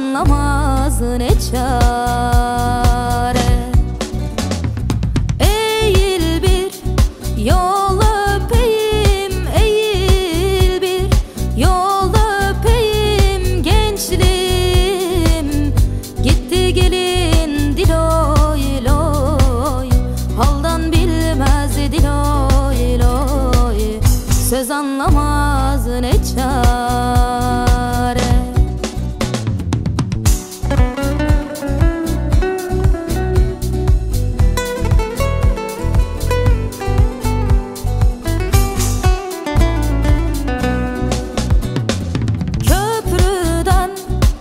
anlamaz ne çare. Eğil bir yol öpeyim, eğil bir yol öpeyim gençliğim. Gitti gelin diloy loy, haldan bilmez diloy loy, söz anlamaz ne çare. Köprüden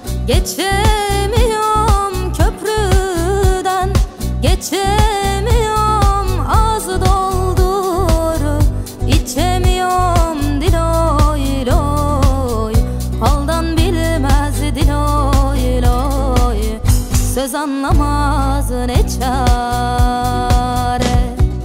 geçemiyorum, köprüden geçemiyorum, az doldur içemiyorum diloy loy, haldan bilmez diloy loy, söz anlamaz ne çare.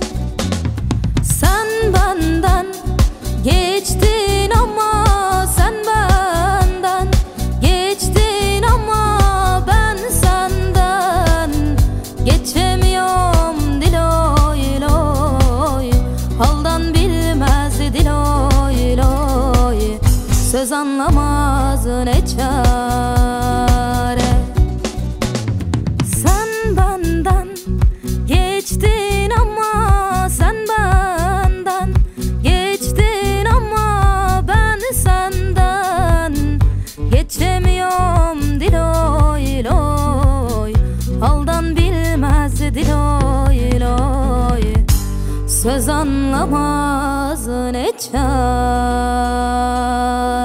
Sen benden geçtin ama, sen benden geçtin ama ben senden geçemiyorum diloy loy, haldan bilmez diloy loy, söz anlamaz ne çare. Sen benden geçtin ama, sen benden geçtin ama ben senden geçemiyorum diloy loy, haldan bilmez diloy loy, söz anlamaz ne çare.